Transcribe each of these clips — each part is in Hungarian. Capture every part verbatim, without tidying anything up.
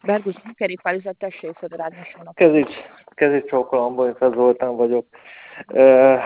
Bergusz kerékpárüzlet, tessék, Föder Ágnesónak. Kezit, kezit csókolom, Bonyfa Zoltán vagyok. Uh,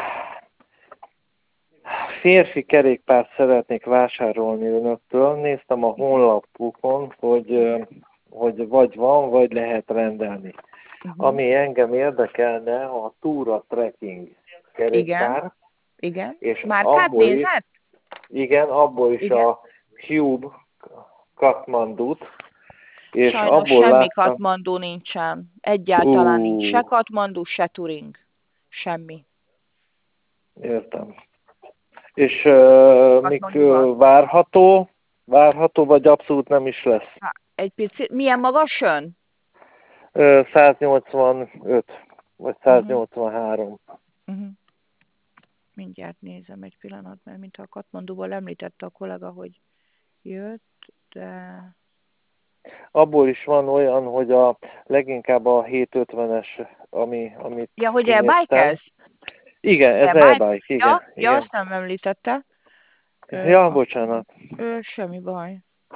férfi kerékpárt szeretnék vásárolni önöktől. Néztem a honlapukon, hogy, uh, hogy vagy van, vagy lehet rendelni. Uh-huh. Ami engem érdekelne, a Tura Trekking kerékpár. Igen, igen. És Márkát nézett? Igen, abból is igen. A Cube Katmandut. És sajnos abból semmi láttam... Katmandú nincsen. Egyáltalán uh. nincs. Se Katmandú, se Turing. Semmi. Értem. És uh, mik uh, várható? Várható, vagy abszolút nem is lesz? Há, egy picit. Milyen magas jön? Uh, száznyolcvanöt, vagy száznyolcvanhárom. Uh-huh. Uh-huh. Mindjárt nézem egy pillanat, mert mintha a Katmandúból említette a kollega, hogy jött, de... Abból is van olyan, hogy a leginkább a hétszázötvenes, ami, amit ja, hogy e-bike-ez? Igen, ez e-bike, igen. Ja, igen. ja, azt nem említette. Ja, ö, bocsánat. Ö, semmi baj.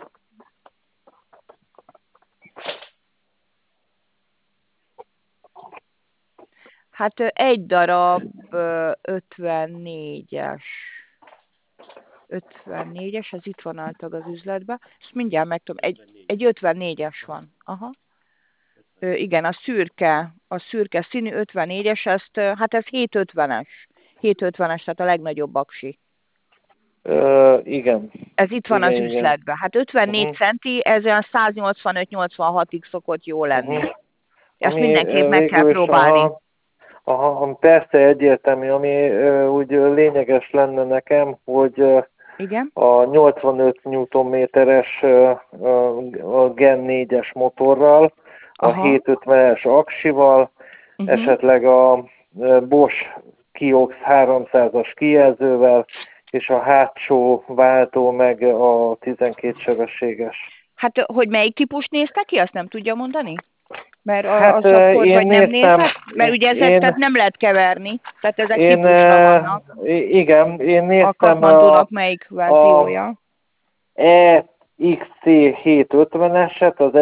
Hát egy darab ötvennégyes. ötvennégyes, ez itt van által az üzletben. Ezt mindjárt megtudom. Egy, egy ötvennégyes van. Aha. Ö, igen, a szürke, a szürke színű ötvennégyes, ezt, hát ez hétszázötvenes. hétszázötvenes, tehát a legnagyobb aksi. Ö, igen. Ez itt van igen, az üzletben. Hát ötvennégy uh-huh. centi, ez olyan száznyolcvanöt-nyolcvanhatig szokott jó lenni. Uh-huh. Ezt ami, mindenképp meg kell próbálni. Aha, aha, persze egyértelmű, ami uh, úgy lényeges lenne nekem, hogy uh, igen? a nyolcvanöt newtonméteres uh, uh, Gen négyes motorral, aha. a hétszázötvenes aksival, uh-huh. esetleg a uh, Bosch Kiox háromszázas kijelzővel, és a hátsó váltó meg a tizenkét sebességes. Hát, hogy melyik típus nézte ki, azt nem tudja mondani? Mert hát, az akkor vagy nem néztem, nézett? Mert ugye ezek én, tehát nem lehet keverni, tehát ezek én, típusra vannak. Igen, én néztem a Katmandúnak melyik verziója? E X C hétszázötveneset, az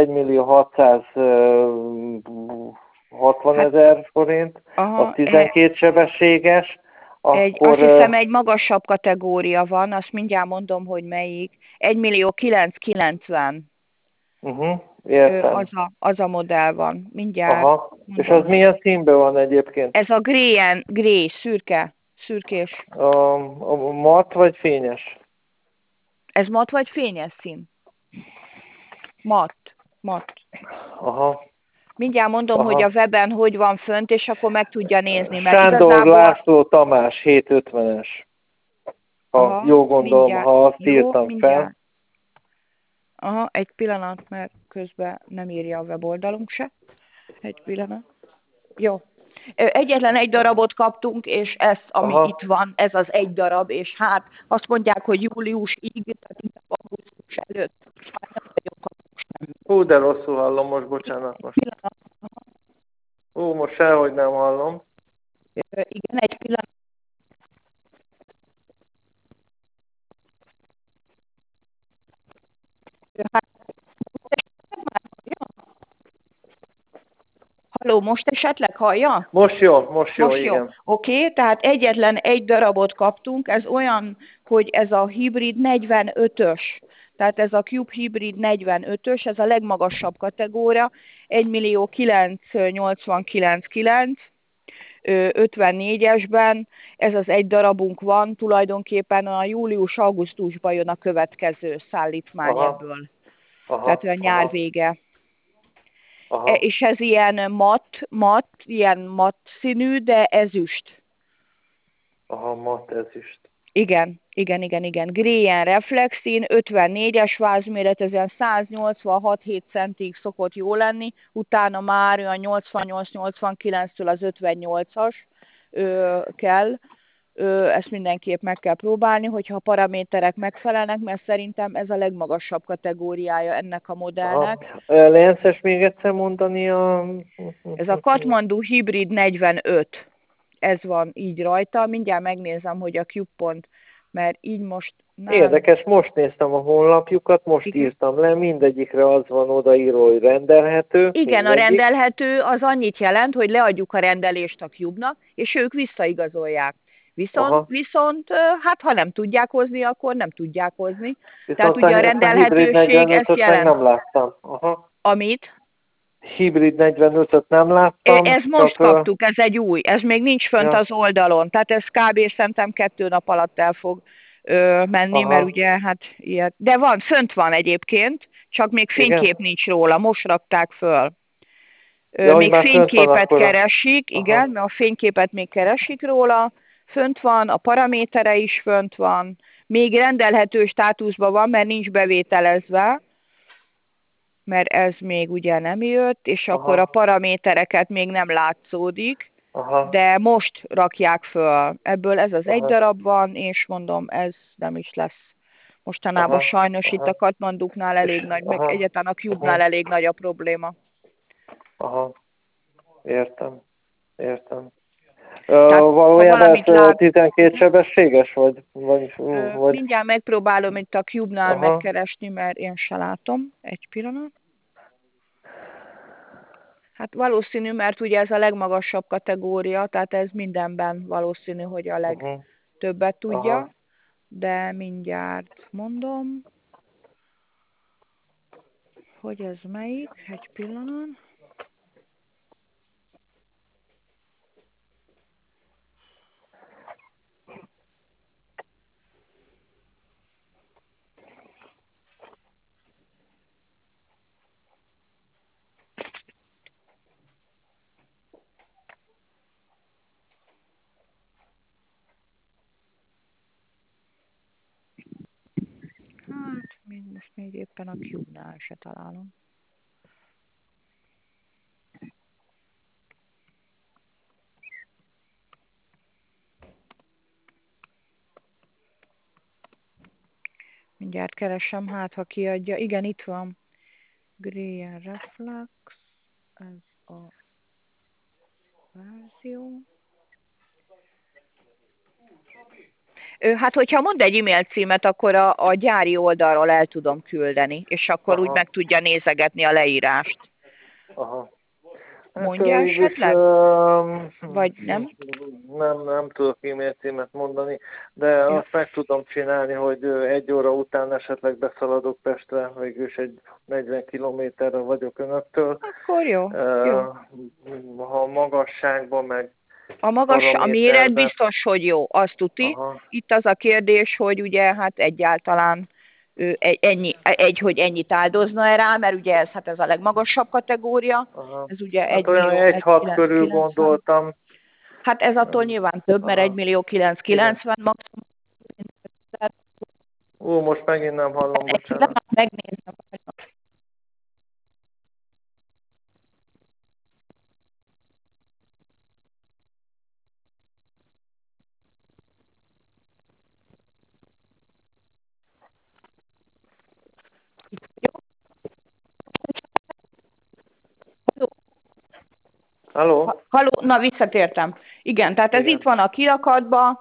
egymillió-hatszázhatvanezer hát, forint, aha, az tizenkét e... sebességes. Egy, akkor, azt hiszem egy magasabb kategória van, azt mindjárt mondom, hogy melyik. egymillió-kilencszázkilencven. Uh-huh, értem. Az a, az a modell van. Mindjárt. Aha. És az milyen színben van egyébként? Ez a grey, grey szürke, szürkés. A, a mat vagy fényes? Ez mat vagy fényes szín? Mat. Mat. Aha. Mindjárt mondom, aha. hogy a weben hogy van fönt, és akkor meg tudja nézni. Mert Sándor igazából... László Tamás hétszázötvenes. Ha aha, jó gondolom, mindjárt. Ha azt jó, írtam mindjárt. fel. Aha, egy pillanat, mert közben nem írja a weboldalunk se. Egy pillanat. Jó. Egyetlen egy darabot kaptunk, és ez, ami aha. itt van, ez az egy darab, és hát azt mondják, hogy júliusig, tehát inkább augusztus előtt. Hú, de rosszul hallom most, bocsánat most. Hú, most sehogy nem hallom. Igen, egy pillanat. Hát, halló, most esetleg hallja? Most jó, most jó, most igen. Jó. Oké, okay, tehát egyetlen egy darabot kaptunk, ez olyan, hogy ez a hibrid negyvenötös, tehát ez a Cube Hybrid negyvenötös, ez a legmagasabb kategória, egymillió-kilencszáznyolcvankilenc ötvennégyesben, ez az egy darabunk van, tulajdonképpen a július-augusztusban jön a következő szállítmány aha. ebből. Aha. Tehát a nyár aha. vége. Aha. És ez ilyen mat, mat, ilyen mat színű, de ezüst. Aha, mat ezüst. Igen, igen, igen, igen. Gréjen reflexin, ötvennégyes vázméret, ez ilyen száznyolcvanhat-hét centig szokott jó lenni, utána már olyan nyolcvannyolc-nyolcvankilenctől az ötvennyolcas ö, kell. Ö, ezt mindenképp meg kell próbálni, hogyha a paraméterek megfelelnek, mert szerintem ez a legmagasabb kategóriája ennek a modellnek. Lenszes még egyszer mondani a... Ez a Katmandú Hybrid negyvenöt. Ez van így rajta. Mindjárt megnézem, hogy a Cube pont, mert így most Érdekes, most néztem a honlapjukat, most igen. írtam le, mindegyikre az van odaírva, hogy rendelhető. Igen, mindegyik. A rendelhető az annyit jelent, hogy leadjuk a rendelést a Cube-nak, és ők visszaigazolják. Viszont, viszont, hát ha nem tudják hozni, akkor nem tudják hozni. Viszont Tehát ugye a rendelhetőség ezt jelent. Nem láttam. Aha. Amit? Hibrid negyvenötöt nem láttam. Ez most kaptuk, ez egy új, ez még nincs fönt ja. az oldalon, tehát ez kb. Szerintem kettő nap alatt el fog ö, menni, aha. mert ugye hát ilyet. De van, fönt van egyébként, csak még fénykép igen? nincs róla, most rakták föl. Ö, ja, még fényképet keresik, aha. igen, mert a fényképet még keresik róla, fönt van, a paramétere is fönt van, még rendelhető státuszban van, mert nincs bevételezve, mert ez még ugye nem jött, és aha. akkor a paramétereket még nem látszódik, aha. de most rakják föl. Ebből ez az aha. egy darab van, és mondom, ez nem is lesz. Mostanában aha. sajnos aha. itt a Katmanduknál elég és, nagy, aha. meg egyáltalán a Cube-nál aha. elég nagy a probléma. Aha, értem, értem. Tehát, uh, valójában ez lát... tizenkét sebességes, vagy? vagy, uh, vagy... Mindjárt megpróbálom itt a Cube-nál aha. megkeresni, mert én se látom. Egy pillanat. Hát valószínű, mert ugye ez a legmagasabb kategória, tehát ez mindenben valószínű, hogy a legtöbbet tudja, aha. de mindjárt mondom, hogy ez melyik. Egy pillanat. Hát, most még éppen a Cube-nál se találom. Mindjárt keresem, hát ha kiadja. Igen, itt van. Gray Reflex. Ez a verzió. Hát, hogyha mond egy e-mail címet, akkor a, a gyári oldalról el tudom küldeni, és akkor aha. úgy meg tudja nézegetni a leírást. Aha. Mondja hát, esetleg? Um, Vagy nem? Nem, nem tudok e-mail címet mondani, de ja. azt meg tudom csinálni, hogy egy óra után esetleg beszaladok Pestre, végülis egy negyven kilométerre vagyok önöktől. Akkor jó. Uh, jó. Ha magasságban meg A magas, a méret biztos, hogy jó, azt tuti. Aha. Itt az a kérdés, hogy ugye hát egyáltalán ennyi, egy, hogy ennyit áldozna rá, mert ugye ez, hát ez a legmagasabb kategória. Aha. Ez ugye hát egy olyan millió egy hat körül gondoltam. Hát ez attól nyilván több, mert egy millió kilencszázkilencven maximum. Ó, most megint nem hallom, bocsánat. Megnézem. Halló? Halló, na visszatértem. Igen, tehát ez igen. Itt van a kirakatban.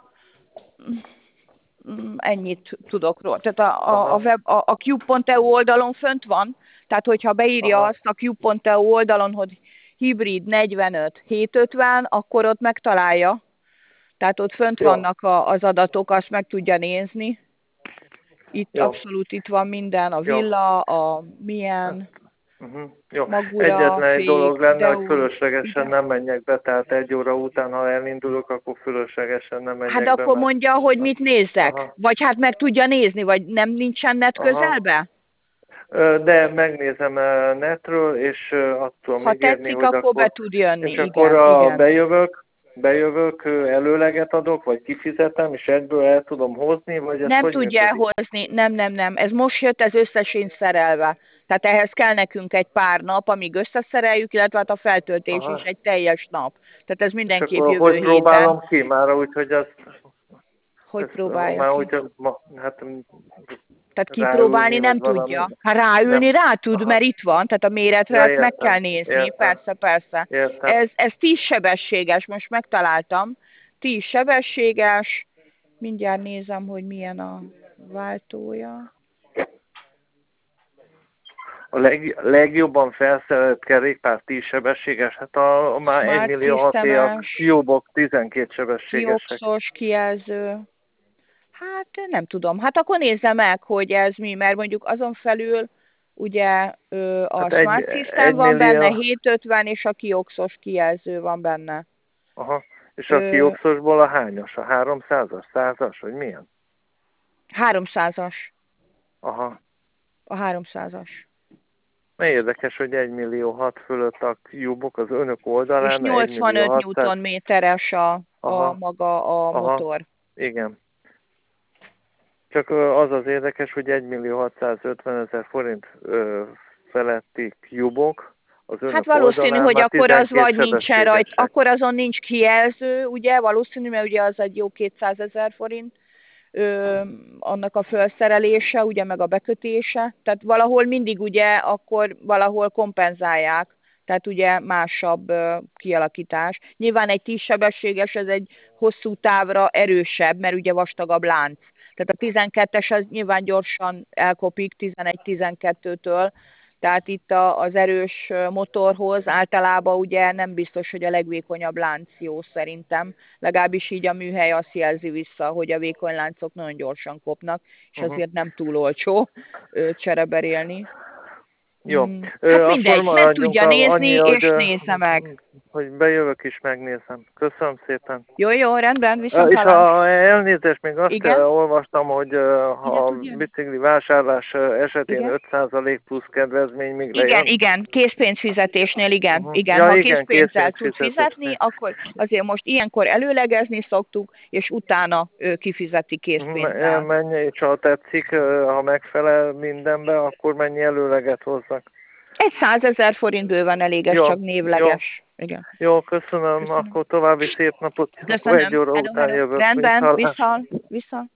Ennyit tudok róla. Tehát a, a, a, web, a, a cube pont e u oldalon fönt van, tehát hogyha beírja aha. azt a cube pont e u oldalon, hogy hibrid negyvenöt hétszázötven, akkor ott megtalálja. Tehát ott fönt jó. vannak a, az adatok, azt meg tudja nézni. Itt jó. abszolút itt van minden, a villa, a milyen... Uh-huh. Jó. Magura, Egyetlen egy fék, dolog lenne, hogy úgy, fölöslegesen igen. nem menjek be, tehát egy óra után, ha elindulok, akkor fölöslegesen nem menjek hát be. Hát akkor mert... mondja, hogy mit nézzek? Aha. Vagy hát meg tudja nézni, vagy nem nincsen net aha. közelbe? De megnézem netről, és azt tudom ha ígérni, tetszik, hogy akkor, akkor be tud jönni. és igen, akkor a igen. bejövök, bejövök, előleget adok, vagy kifizetem, és egyből el tudom hozni, vagy ez nem hogy tudja elhozni, nem, nem, nem. Ez most jött, ez összesincs szerelve. Tehát ehhez kell nekünk egy pár nap, amíg összeszereljük, illetve hát a feltöltés aha. is egy teljes nap. Tehát ez mindenképp és akkor jövő hogy héten. próbálom ki már, úgyhogy az... Hogy próbálja már ki? úgy, ma, hát, tehát kipróbálni nem tudja. Hát ráülni nem. rá tud, aha. mert itt van, tehát a méretre ja, ezt meg kell nézni. Értem. Persze, persze. Ez, ez tíz sebességes, most megtaláltam. tíz sebességes, mindjárt nézem, hogy milyen a váltója. A leg, legjobban felszerelt kerékpár tíz sebességes, hát a, a már Smart egy millió hat-éak Systemes, Cube-ok tizenkét sebességesek. kioxos kijelző. Hát nem tudom. Hát akkor nézzem meg, hogy ez mi, mert mondjuk azon felül ugye ö, a Hát egy, Smart System egy van benne, millió, hétszázötven, és a kioxos kijelző van benne. aha, és a Ö, kioxosból a hányos? A háromszázas, százas, vagy milyen? háromszázas. Aha. A háromszázas. Mert érdekes, hogy egy millió hat fölött a Cube-ok az önök És oldalán, egy millió nyolcvanöt hatszáz. Newtonméteres a, a Aha, maga a aha, motor. igen. Csak az az érdekes, hogy egy millió hatszázötven ezer forint ö, feletti Cube-ok az önök Hát valószínű, oldalán hogy már akkor az tizenkét vagy nincsen rajta, sebességesek. akkor azon nincs kijelző, ugye, valószínű, mert ugye az egy jó kétszázezer forint, ö, annak a felszerelése, ugye, meg a bekötése, tehát valahol mindig ugye, akkor valahol kompenzálják, tehát ugye másabb ö, kialakítás. Nyilván egy tíz sebességes, ez egy hosszú távra erősebb, mert ugye vastagabb lánc. Tehát a tizenkettes az nyilván gyorsan elkopik tizenegy-tizenkettőtől, tehát itt a, az erős motorhoz általában ugye nem biztos, hogy a legvékonyabb lánc jó szerintem. Legalábbis így a műhely azt jelzi vissza, hogy a vékony láncok nagyon gyorsan kopnak, és Uh-huh. azért nem túl olcsó csereberélni. Jó. Mm. Ö, Hát akkor mindegy, meg maradjunk tudja a- nézni, annyi, hogy, és ö, nézze meg. hogy bejövök is, megnézem. Köszönöm szépen. Jó, jó, rendben, Ö, viszont és hallás. ha elnézést, még azt Igen? ö, olvastam, hogy ö, Ide ha a tud jönni? bicikli vásárlás ö, esetén Igen? öt százalék plusz kedvezmény még Igen, lejön. igen, készpénzfizetésnél igen, Uh-huh. igen. Ja, Ha igen, készpénzzel tud fizetni, készpénzfizetésnél. akkor azért most ilyenkor előlegezni szoktuk, és utána ő kifizeti Uh-huh. készpénzzel. Mennyi, és ha tetszik, ö, ha megfelel mindenbe, akkor mennyi előleget hozzak? Egy százezer forint bőven elég, ez Jó, csak jó, névleges. Igen. jó, köszönöm, Köszönöm. akkor további szép napot, akkor egy Köszönöm. óra Hello, után hello. jövök, Rendben, viszontlátásra. vissza, vissza.